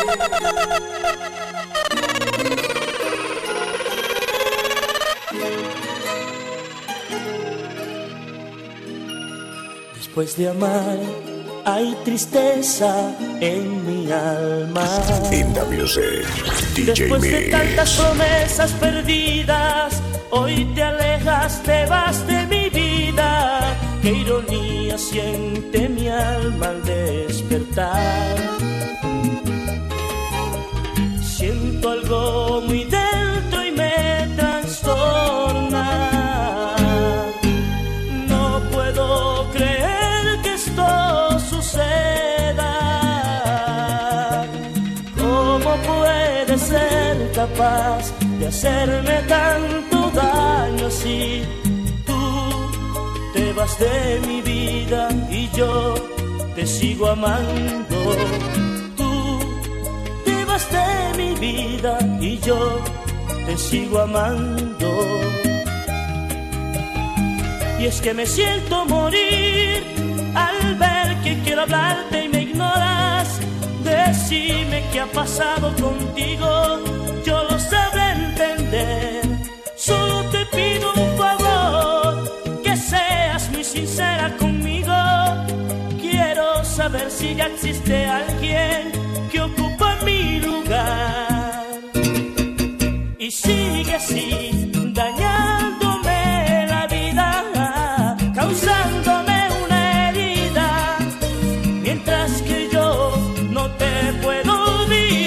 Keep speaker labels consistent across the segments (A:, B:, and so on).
A: Después de amar hay tristeza en mi alma.
B: In the music, DJ
A: Después
B: Mix.
A: de tantas promesas perdidas, hoy te alejas, te vas de mi vida. Qué ironía siente mi alma al despertar. Siento algo muy dentro y me trastorna. No puedo creer que esto suceda. ¿Cómo puede ser capaz de hacerme tanto daño así? Tú te vas de mi vida y yo te sigo amando. De mi vida y yo te sigo amando. Y es que me siento morir al ver que quiero hablarte y me ignoras. Decime qué ha pasado contigo, yo lo sabré entender. Solo te pido un favor, que seas muy sincera conmigo. Quiero saber si ya existe alguien que ocupa mi lugar. Y sigue así, dañándome la vida, causándome una herida, mientras que yo no te puedo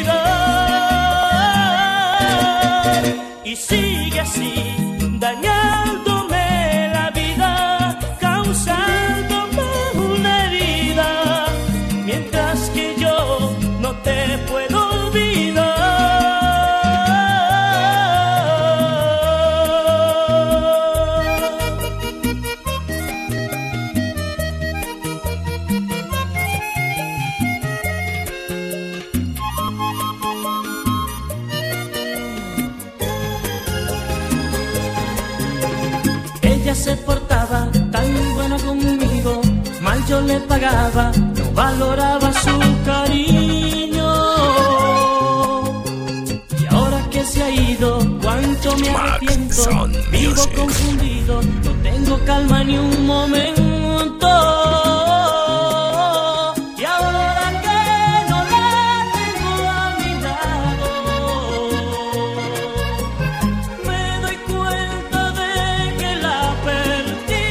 A: olvidar. Y sigue así, dañándome la vida, causándome una herida, mientras que yo no te puedo olvidar. Ella se portaba tan buena conmigo, mal yo le pagaba, no valoraba su cariño. Y ahora que se ha ido, cuánto me arrepiento. Vivo confundido, no tengo calma ni un momento. Y ahora que no la tengo a mi lado, me doy cuenta de que la perdí.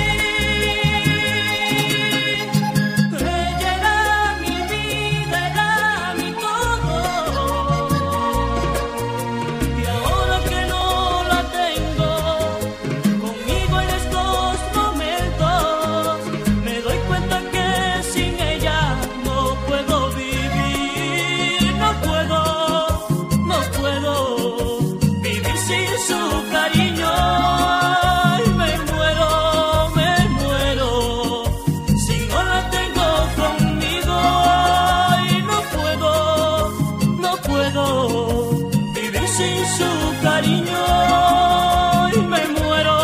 A: Ella era mi vida, era mi todo. Y ahora que no la tengo conmigo en estos momentos, me doy cuenta que sin ella no puedo vivir. No puedo vivir sin su cariño. Y me muero si no la tengo conmigo. Y no puedo vivir sin su cariño. Y me muero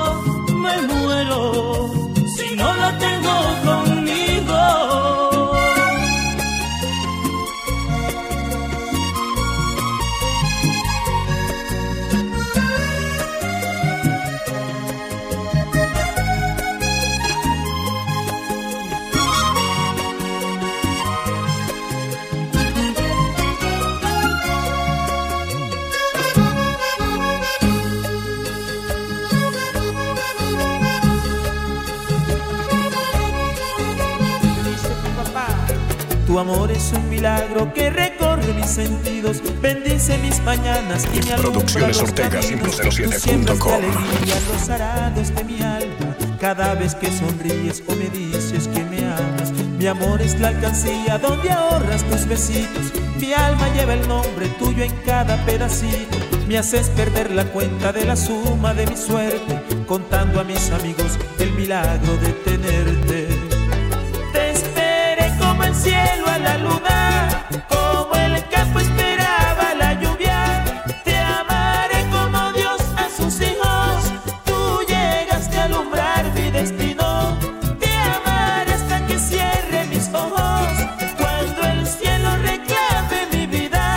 A: si no la tengo conmigo.
C: Tu amor es un milagro que recorre mis sentidos, bendice mis mañanas y me alumbra
B: Producciones
C: los
B: Ortega
C: caminos.
B: 507.com.
C: Tú siembras de alegría los arados de mi alma, cada vez que sonríes o me dices que me amas. Mi amor es la alcancía donde ahorras tus besitos, mi alma lleva el nombre tuyo en cada pedacito. Me haces perder la cuenta de la suma de mi suerte, contando a mis amigos el milagro de tenerte. Te esperé como el cielo a la luna, como el campo esperaba la lluvia. Te amaré como Dios a sus hijos, tú llegaste a alumbrar mi destino. Te amaré hasta que cierre mis ojos, cuando el cielo reclame mi vida.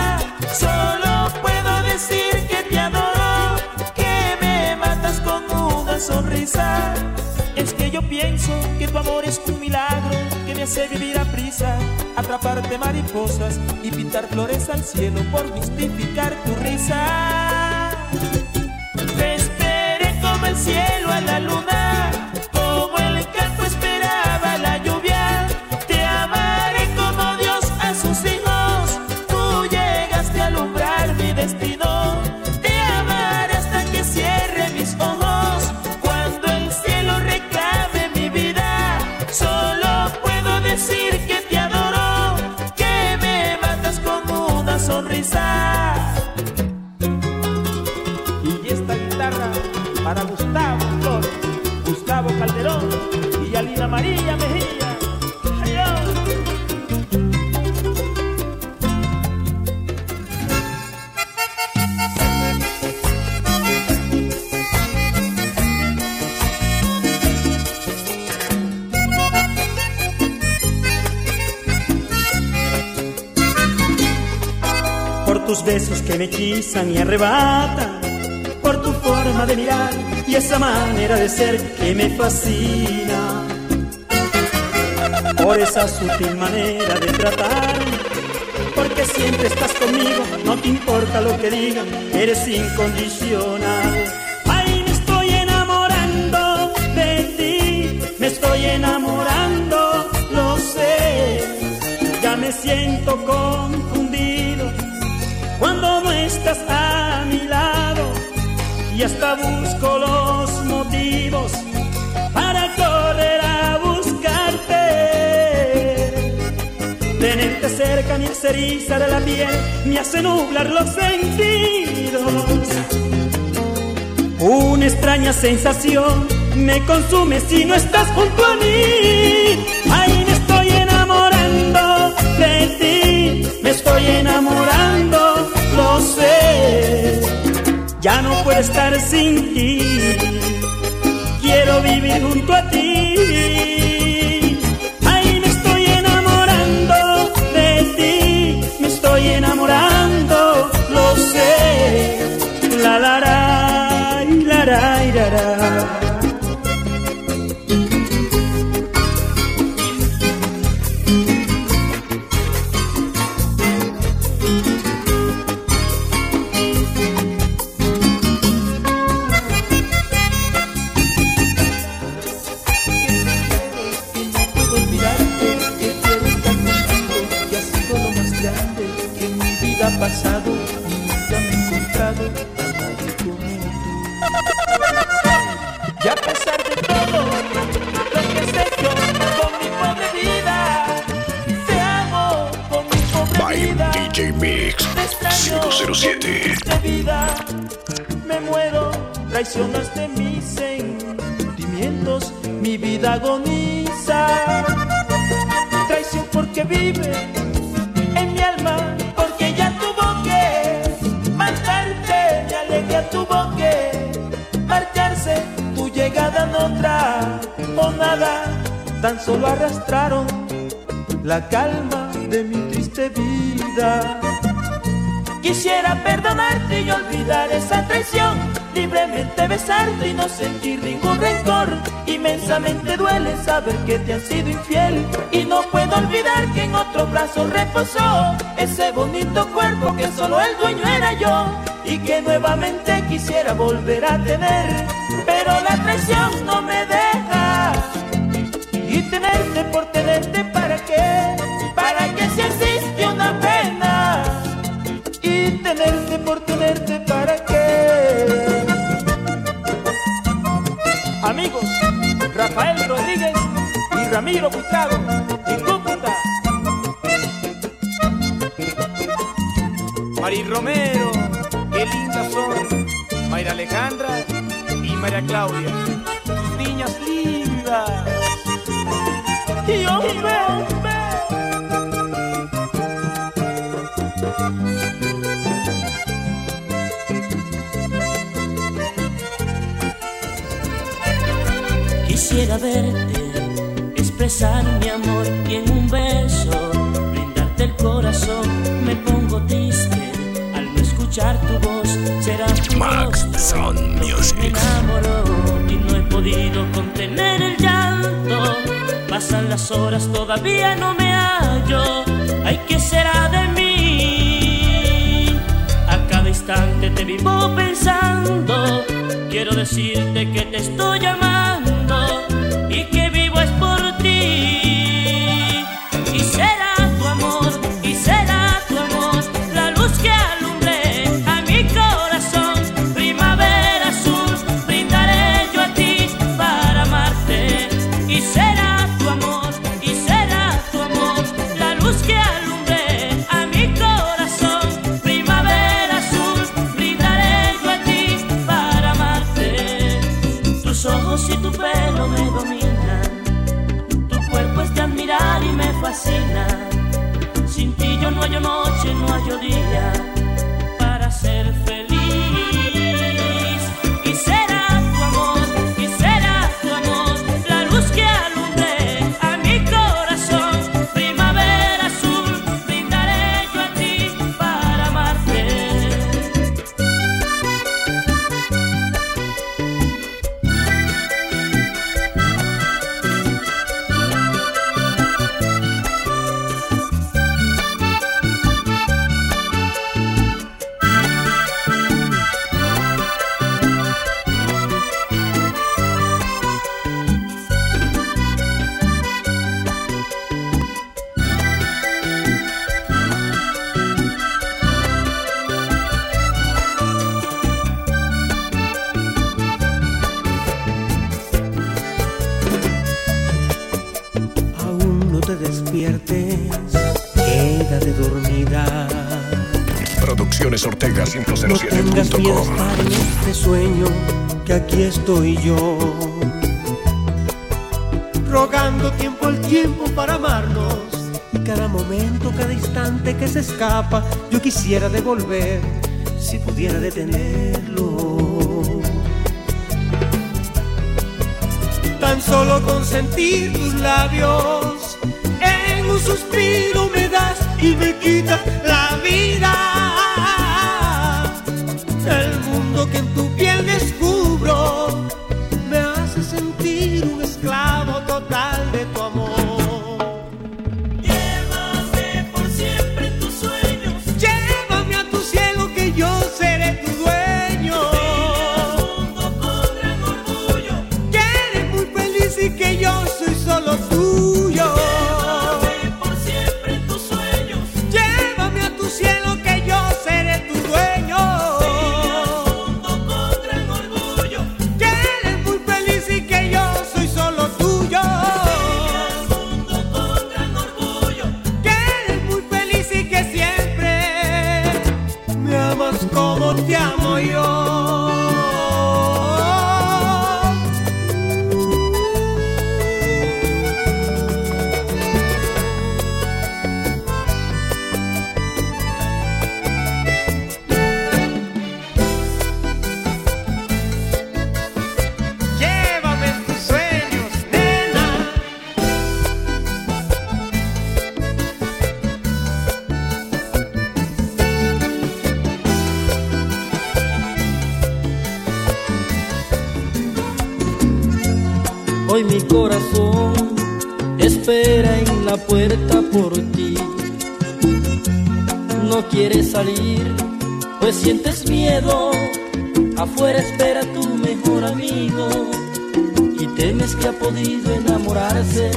C: pienso que tu amor es un milagro que me hace vivir a prisa, atraparte mariposas y pintar flores al cielo por justificar tu risa. Te esperé como el cielo a la luna, como el campo esperaba la lluvia. Te amaré como Dios a sus hijos, tú llegaste a alumbrar mi destino. Te amaré hasta que cierre mis ojos, cuando el cielo reclame mi vida. Solo puedo decir que te adoro, que me matas con una sonrisa. Y esta guitarra para Gustavo Flores, Gustavo Calderón y Alina María Mejía. ¡Adiós!
A: Por tus besos que me hechizan y arrebatan, por tu forma de mirar y esa manera de ser que me fascina, por esa sutil manera de tratar, porque siempre estás conmigo, no te importa lo que digan, eres incondicional. Ay, me estoy enamorando de ti, me estoy enamorando, lo sé, ya me siento confundido cuando no estás a mi lado, y hasta busco los motivos para correr a buscarte. Tenerte cerca me hace erizar la piel, me hace nublar los sentidos. Una extraña sensación me consume si no estás junto a mí. Ay, me estoy enamorando de ti, me estoy enamorando, lo sé. Ya no puedo estar sin ti, quiero vivir junto a ti. Ay, me estoy enamorando de ti, me estoy enamorando, lo sé. La la la, la la la la.
C: Pasado, nunca me he encontrado a nadie como tú. Y a pesar de todo lo que sé yo con mi pobre vida, te amo con mi pobre
B: By
C: vida.
B: DJ Mix
C: Te extraño
B: 507.
C: con mi vida. Me muero, traicionaste mis sentimientos, mi vida agoniza. Traición porque vive en mi alma, tuvo que marcharse, tu llegada no trajo nada, tan solo arrastraron la calma de mi triste vida. Quisiera perdonarte y olvidar esa traición, libremente besarte y no sentir ningún rencor. Inmensamente duele saber que te han sido infiel, y no puedo olvidar que en otros brazos reposó ese bonito cuerpo que solo el dueño era yo, y que nuevamente quisiera volver a tener, pero la traición no me deja. Y tenerte por tenerte, ¿para qué? ¿Para qué si existe una pena? Y tenerte por tenerte, ¿para qué? Amigos, Rafael Rodríguez y Ramiro Gustavo en Cúcuta. Mari Romero, qué lindas son Mayra Alejandra y María Claudia, tus niñas lindas. Y hombre,
A: quisiera verte, expresar mi amor y en un beso brindarte el corazón. Me pongo triste al no escuchar tu voz, será tu
B: Max
A: rostro
B: Sound
A: lo que
B: Music.
A: me enamoró y no he podido contener el llanto. pasan las horas, todavía no me hallo. Ay, ¿qué será de mí? A cada instante te vivo pensando. Quiero decirte que te estoy llamando y que vivo es por ti. Y será tu amor, y será tu amor, la luz que alumbre a mi corazón. Primavera azul, brindaré yo a ti para amarte. Y será tu amor, y será tu amor, la luz que alumbre a mi corazón. Primavera azul, brindaré yo a ti para amarte. Tus ojos y tu pelo me dominan, tu cuerpo es de admirar y me fascina. Sin ti yo no hallo noche, no hallo día para ser feliz. Y será tu amor, y será tu amor, la luz que alumbre a mi corazón. Primavera azul, brindaré yo a ti para amarte.
D: Aún no te despiertes, quédate dormida.
B: Producciones Ortega
D: No tengas miedo a
B: 507.com.
D: estar en este sueño, que aquí estoy yo, rogando tiempo al tiempo para amarnos. Y cada momento, cada instante que se escapa, yo quisiera devolver, si pudiera detenerlo. Tan solo con sentir tus labios, en un suspiro me das y me quitas la vida. El mundo que en tu piel descubro me hace sentir un esclavo total de tu amor.
A: Llévame por siempre en tus sueños.
D: Llévame a tu cielo, que yo seré tu dueño.
A: Al mundo con gran orgullo.
D: Que eres muy feliz y que yo soy solo tuyo.
A: Llévame por siempre en tus sueños.
D: Llévame a tu cielo, que yo seré tu dueño.
A: Al mundo con gran orgullo.
D: Que eres muy feliz y que yo soy solo tuyo.
A: Al mundo con gran orgullo.
D: Que eres muy feliz y que siempre me amas como te amo yo. Llévame en tus sueños, nena.
E: Hoy mi corazón espera en la puerta por ti. No quieres salir, pues sientes miedo. Afuera espera tu mejor amigo y temes que ha podido enamorarse.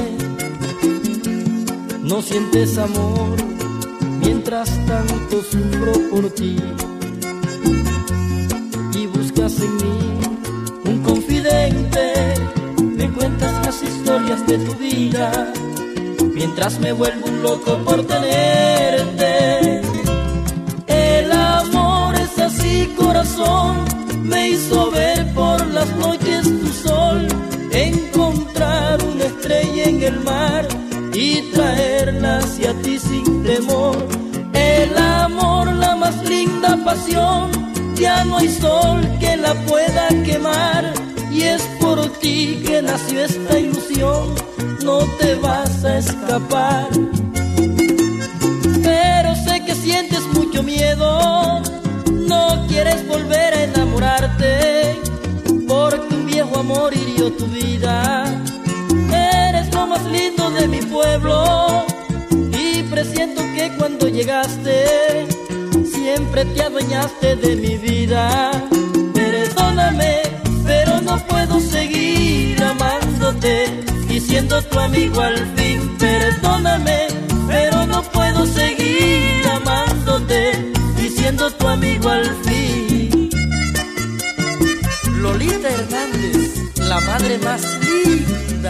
E: No sientes amor, mientras tanto sufro por ti. Y buscas en mí un confidente. Me cuentas las historias de tu vida, mientras me vuelvo un loco por tenerte. El amor es así, corazón, me hizo ver por las noches tu sol, encontrar una estrella en el mar y traerla hacia ti sin temor. El amor, la más linda pasión, ya no hay sol que la pueda quemar. Y es por ti que nació esta ilusión, no te vas a escapar. Pero sé que sientes mucho miedo, no quieres volver a enamorarte, porque un viejo amor hirió tu vida. Eres lo más lindo extrañaste de mi vida. Perdóname, pero no puedo seguir amándote y siendo tu amigo al fin. Perdóname, pero no puedo seguir amándote y siendo tu amigo al fin. Lolita Hernández, la madre más linda.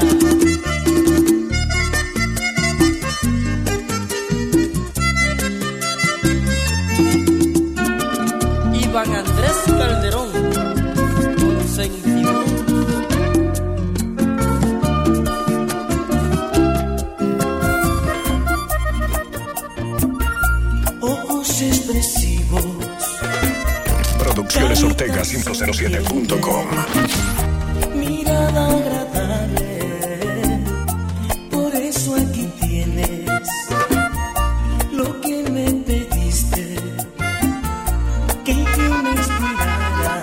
E: Iván Andrés Calderón, consentidor.
A: Ojos expresivos.
B: Producciones Ortega 507.com.
A: Mirada agradable, por eso aquí tienes lo que me pediste, que yo me inspirara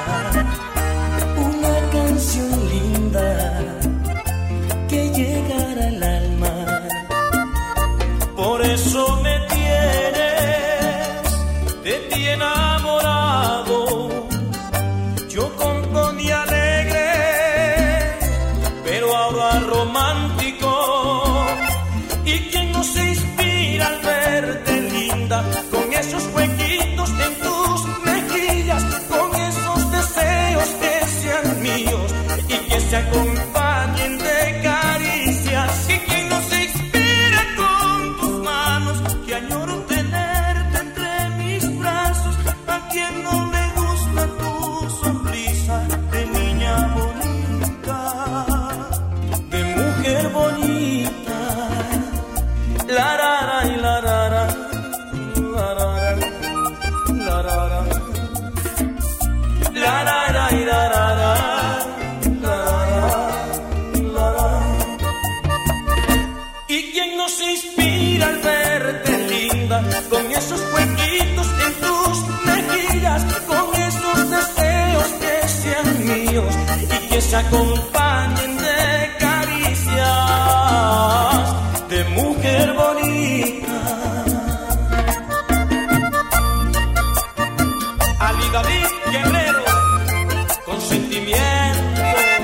A: una canción linda que llegara al alma. Por eso me tienes de ti enamorado. Yo componía alegre, pero ahora romántico. ¿Y quién no se inspira al verte linda, con esos huequitos en tus mejillas, con esos deseos que sean míos y que se acompañen de caricias? ¿Y quién no se inspira con tus manos, que añoro tenerte entre mis brazos? ¿A quién no le gusta tu sonrisa de niña bonita, de mujer bonita? La rara y la rara, la rara, la rara, la rara y la rara, la rara, la rara. ¿Y quién no se inspira al verte linda, con esos huequitos en tus mejillas, con esos deseos que sean míos y que se acompañen de caricias de mujer bonita? Ali David Guerrero, con sentimiento.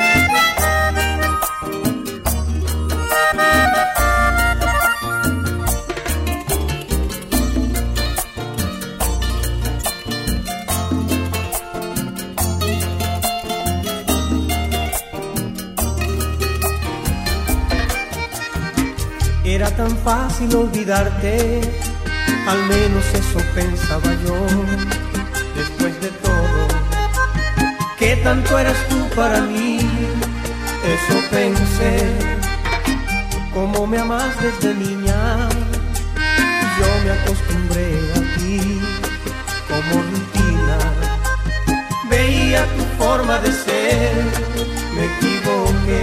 D: Era tan fácil olvidarte, al menos eso pensaba yo. Después de todo, ¿qué tanto eras tú para mí? Eso pensé. Como me amas desde niña, yo me acostumbré a ti como rutina. Veía tu forma de ser, me equivoqué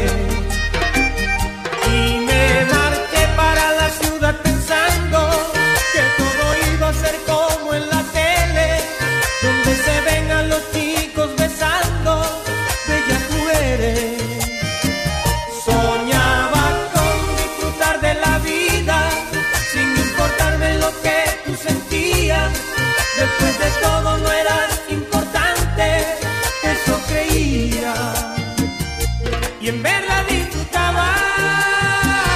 D: y me marché para la ciudad pensando que todo iba a ser como en la tele, donde se ven a los chicos besando bellas mujeres. Soñaba con disfrutar de la vida sin importarme lo que tú sentías. Después de todo no eras importante, eso creía, y en verdad disfrutaba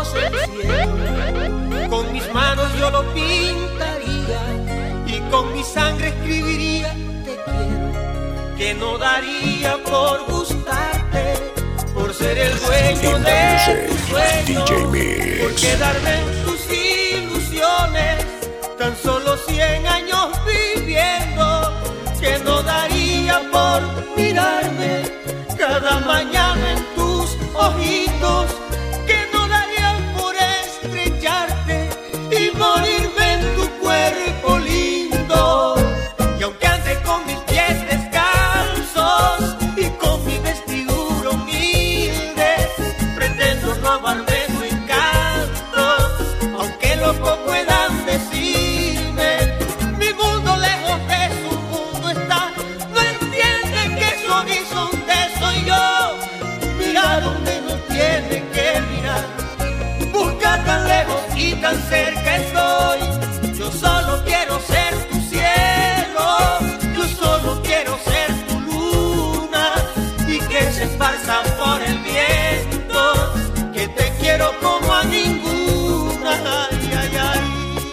D: el cielo. Con mis manos yo lo pintaría y con mi sangre escribiría te quiero, que no daría por gustarte, por ser el dueño de tus sueños, por quedarme en tus ilusiones, tan solo 100 años viviendo, que no daría por mirarme cada mañana en tus ojitos, que no daría por estrellarte y morirme en tu cuerpo lindo. Y aunque ande con mis pies descalzos y con mi vestidura humilde, pretendo robarme tu encanto, aunque loco puedan decirme, mi mundo lejos de su mundo está, no entienden que son y son de soy yo. Mira donde no tiene que mirar, busca tan lejos y tan cerca estoy. Yo solo quiero ser tu cielo, yo solo quiero ser tu luna, y que se esparza por el viento, que te quiero como a ninguna. Ay, ay, ay.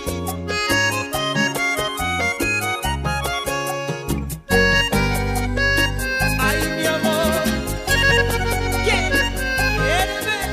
D: Ay, mi amor, ¿quién quiere ver?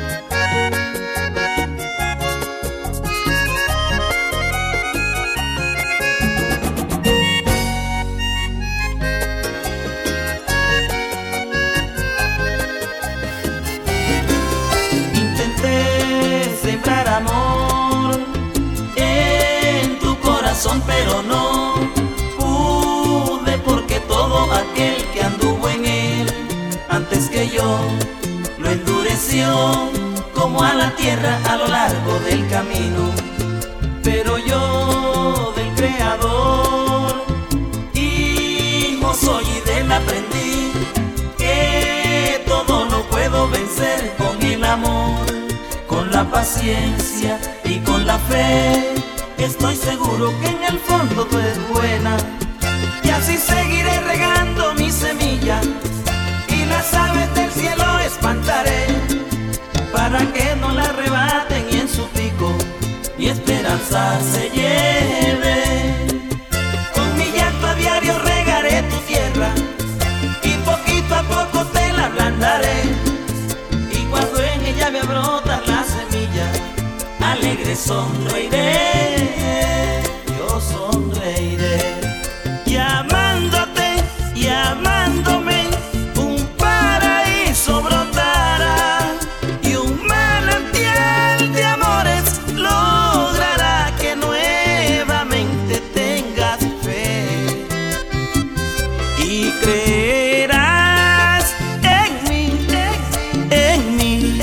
A: Intenté sembrar amor en tu corazón, pero no pude, porque todo aquel que anduvo en él antes que yo lo endureció como a la tierra a lo largo del camino. Pero yo del Creador hijo soy y de él aprendí que todo lo puedo vencer con el amor, con la paciencia y con la fe. Estoy seguro que en el fondo tú eres buena, y así seguiré regando mi semilla y las aves del cielo espantaré, para que no la arrebaten y en su pico mi esperanza se lleve. Con mi llanto a diario regaré tu tierra y poquito a poco te la ablandaré, y cuando en ella me brota la semilla, alegre sonreiré, yo sonreiré. Y amándote y amándome, un paraíso brotará, y un manantial de amores logrará que nuevamente tengas fe y creerás en mí, en mí.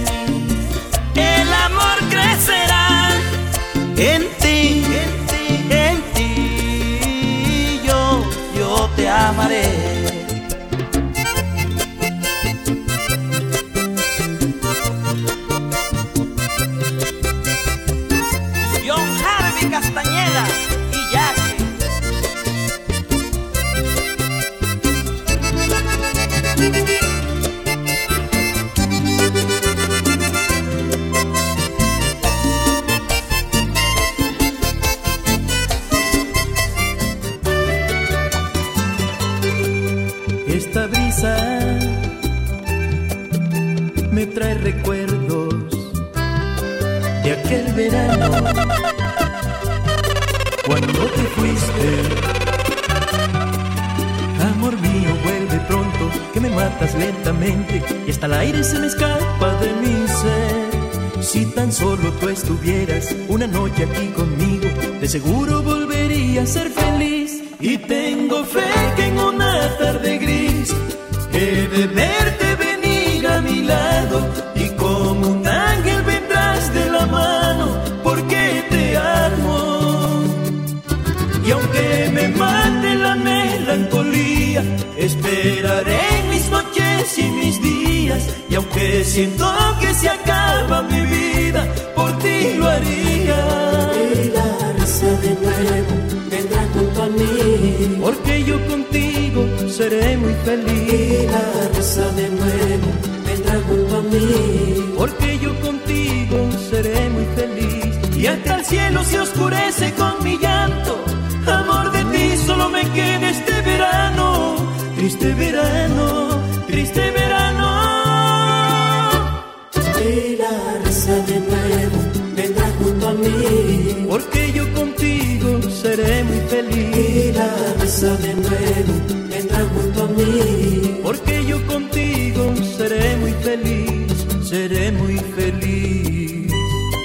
A: El amor crecerá en ti, en ti, yo te amaré. John Harvey Castañeda y Jackie.
E: Esta brisa me trae recuerdos de aquel verano, cuando te fuiste. Amor mío, vuelve pronto, que me matas lentamente y hasta el aire se me escapa de mi ser. Si tan solo tú estuvieras una noche aquí conmigo, de seguro volvería a ser feliz. Y tengo fe que en una tarde gris he de verte venir a mi lado, y como un ángel vendrás de la mano, porque te amo. Y aunque me mate la melancolía, esperaré en mis noches y mis días. Y aunque siento que se acaba mi vida, por ti lo haría.
F: Y la risa de nuevo vendrá junto a mí,
E: porque yo contigo seré muy feliz.
F: y la risa de nuevo vendrá junto a mí,
E: porque yo contigo
C: y hasta el cielo se oscurece con mi llanto. Amor, de ti solo me queda este verano, triste verano, triste verano.
F: Y la risa de nuevo vendrá junto a mí,
C: porque yo contigo seré muy feliz.
F: y la risa de nuevo vendrá junto a mí,
C: porque yo contigo seré muy feliz, seré muy feliz.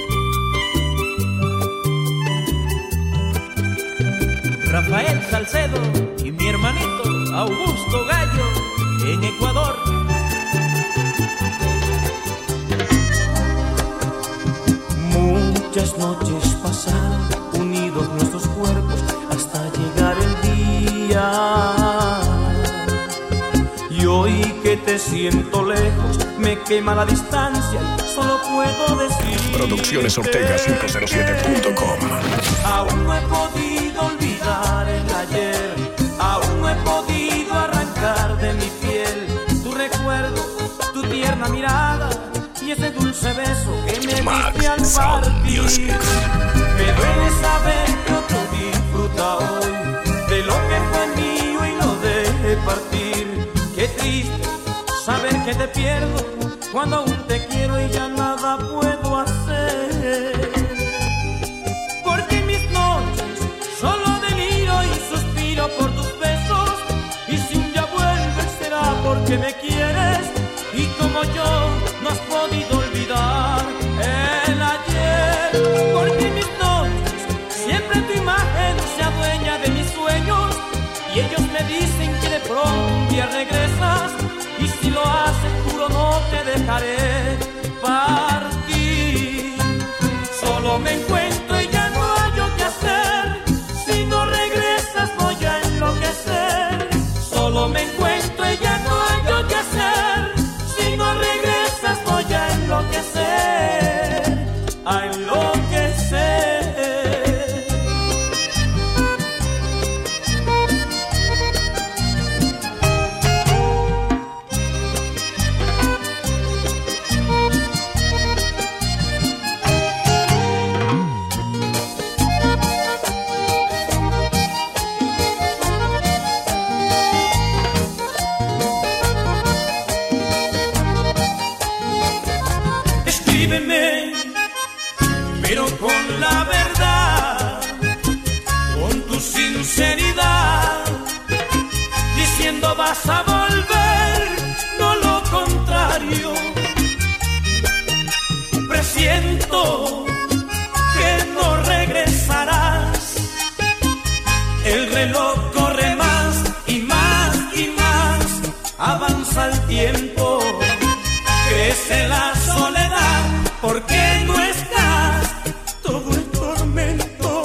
C: Rafael Salcedo y mi hermanito Augusto Gallo en Ecuador. Muchas noches pasaron unidos nuestros cuerpos hasta llegar el día. Y hoy que te siento lejos, me quema la distancia y solo puedo decir
B: Produccionesortega507.com.
C: Aún no he podido olvidar el ayer, aún no he podido arrancar de mi piel tu recuerdo, tu tierna mirada y ese dulce beso que me diste al partir. Me duele saber que otro disfruta hoy de lo que fue mío y lo dejé partir. Qué triste saber que te pierdo cuando aún te quiero y ya nada puedo hacer. Porque mis noches solo deliro y suspiro por tus besos, y si un día vuelves será porque me quieres y como yo no has podido olvidar el ayer. Porque mis noches siempre tu imagen se adueña de mis sueños, y ellos me dicen que de pronto un día regresas, y si lo haces juro no te dejaré partir. Solo me encuentro y ya no hallo qué hacer, si no regresas voy a enloquecer. Solo me encuentro y ya no hallo qué hacer, si no regresas voy a enloquecer, a enloquecer. Escríbeme, pero con la verdad, con tu sinceridad, diciendo vas a volver, no lo contrario. Presiento que no regresarás, el reloj corre más y más y más, avanza el tiempo, crece la soledad, porque no estás, todo el tormento.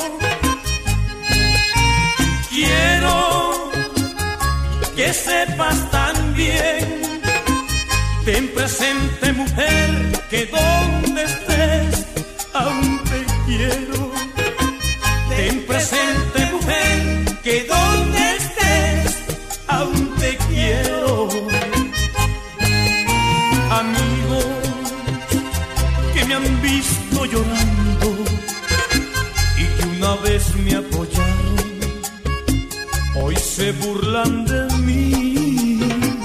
C: Quiero que sepas también, ten presente mujer, que donde estés aún te quiero. Ten presente mujer, que donde estés aún te quiero. Amigos que me han visto llorando y que una vez me apoyaron, hoy se burlan de mí.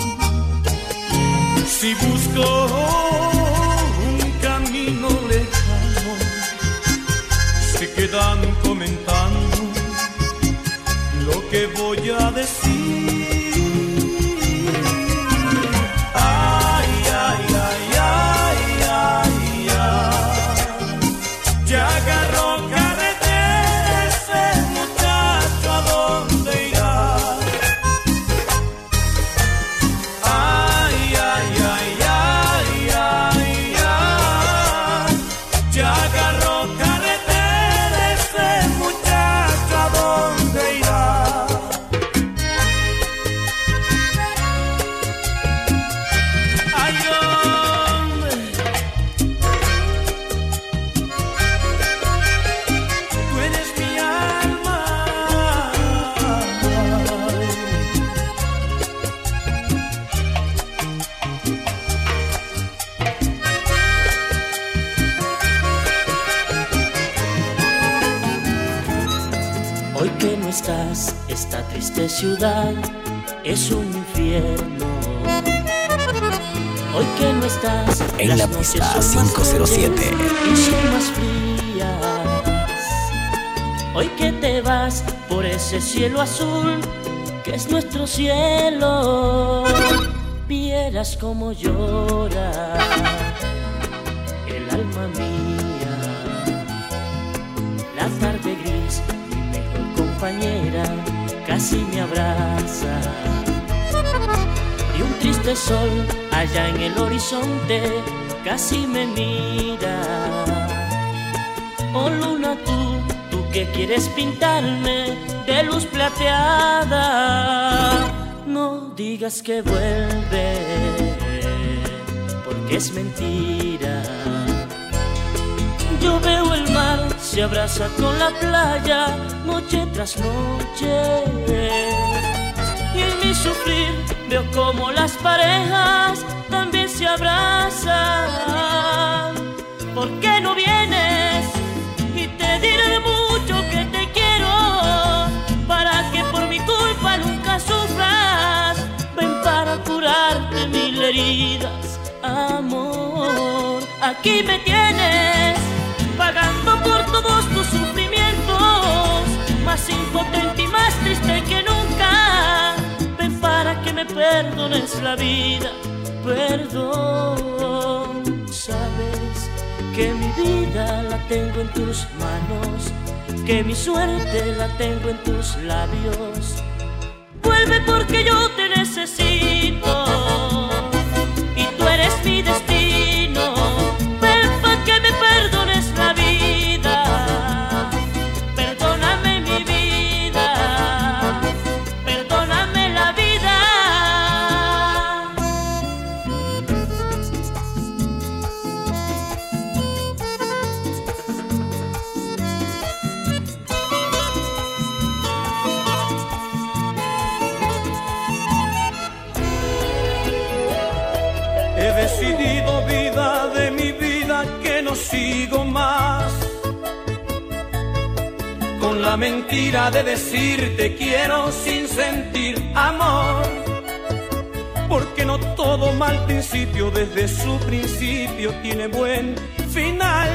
C: Si busco un camino lejano, se quedan comentando lo que voy a decir. Ya agarró carretera ese muchacho, ¿a dónde irá? Ay, ay, ay, ay, ay, ay. Ya agarró carretera ese muchacho.
A: no estás, esta triste ciudad es un infierno. Hoy que no estás,
B: en la pista 507
A: y son más frías. Hoy que te vas por ese cielo azul que es nuestro cielo, vieras cómo llora el alma mía. La tarde gris, mi mejor compañera, casi me abraza. Y un triste sol allá en el horizonte casi me mira. Oh luna, tú que quieres pintarme de luz plateada, no digas que vuelve, porque es mentira. Yo veo el mar, se abraza con la playa, noche tras noche. Y en mi sufrir veo como las parejas también se abrazan. ¿Por qué no vienes? Y te diré mucho que te quiero, para que por mi culpa nunca sufras. Ven para curarte mil heridas, amor. Aquí me tienes, pagando por todos tus sufrimientos, más impotente y más triste que nunca. Ven para que me perdones la vida, perdón. Sabes que mi vida la tengo en tus manos, que mi suerte la tengo en tus labios. Vuelve porque yo te necesito y tú eres mi destino. Ven para que me perdones la vida, perdóname mi vida, perdóname la vida.
D: He decidido, vida de mi vida, que no sigo más con la mentira de decirte quiero sin sentir amor, porque no todo mal principio desde su principio tiene buen final.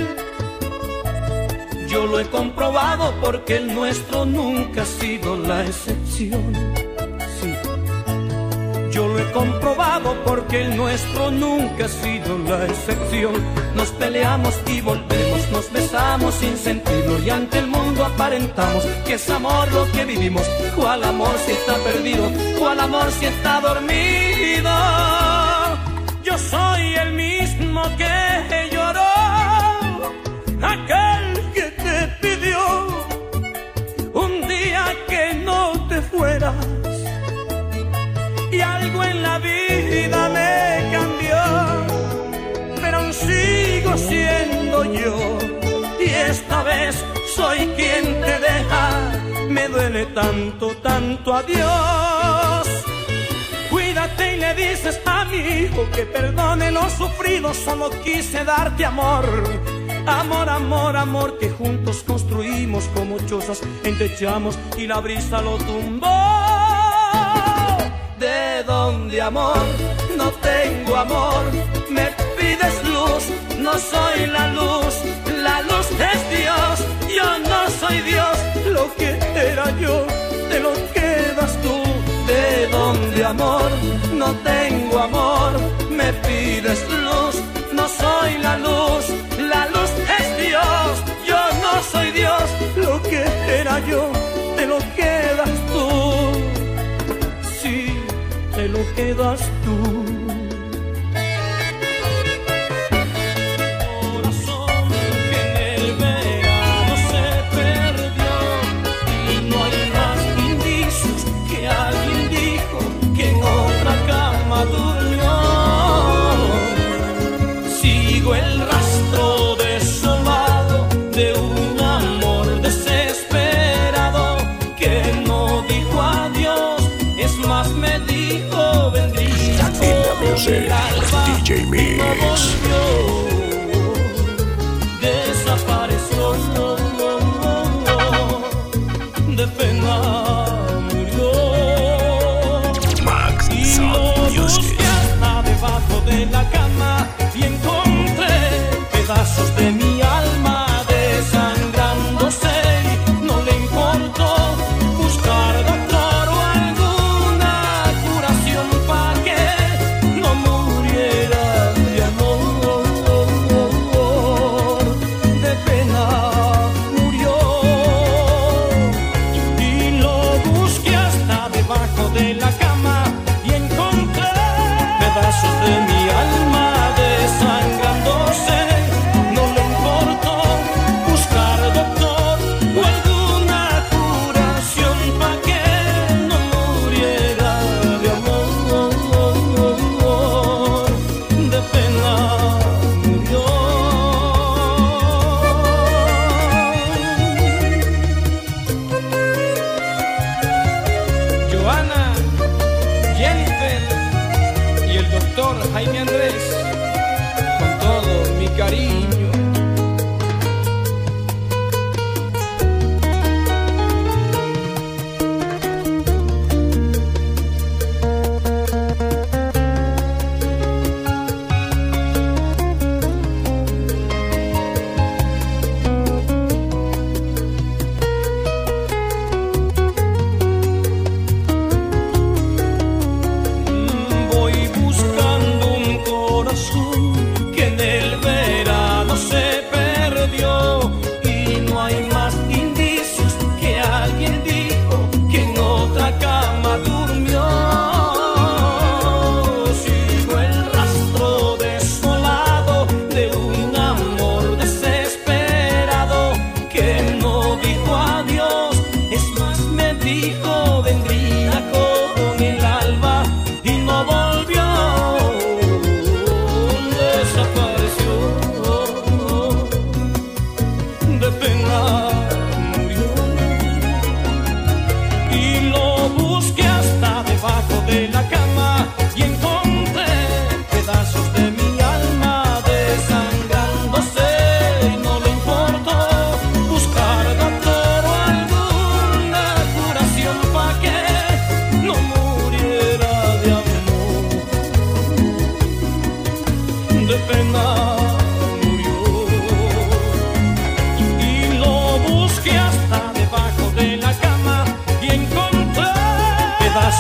D: Yo lo he comprobado porque el nuestro nunca ha sido la excepción. Sí. Yo lo he comprobado porque el nuestro nunca ha sido la excepción. Nos peleamos y volvemos, nos besamos sin sentirlo y ante el mundo aparentamos que es amor lo que vivimos. ¿Cuál amor si está perdido? ¿Cuál amor si está dormido? Yo soy el mismo que lloró, aquel que te pidió un día que no te fueras. Y algo en la vida me cambió, pero aún sigo siendo yo. Y esta vez soy quien te deja, me duele tanto, tanto adiós. Cuídate y le dices a mi hijo que perdone lo sufrido, solo quise darte amor. Amor, amor, amor, que juntos construimos como chozas, entechamos y la brisa lo tumbó. ¿De dónde, amor? No tengo amor. Me pides luz, no soy la luz es Dios. Yo no soy Dios, lo que era yo, te lo quedas tú. ¿De dónde, amor? No tengo amor. Me pides luz, no soy la luz es Dios. Yo no soy Dios, lo que era yo, te lo quedas tú. Sí, te lo quedas tú. Corazón que en el verano se perdió y no hay más indicios que alguien dijo que en otra cama durmió. Sigo el rastro desolado de un amor desesperado que no dijo adiós, es más me dijo vendría.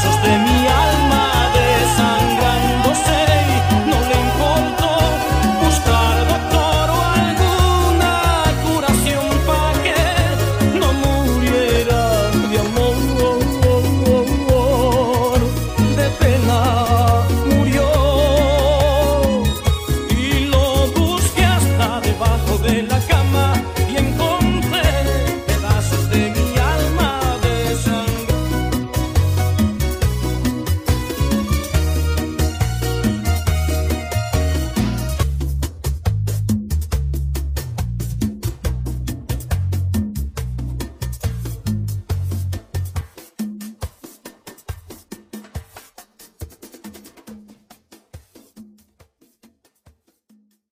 A: pedazos de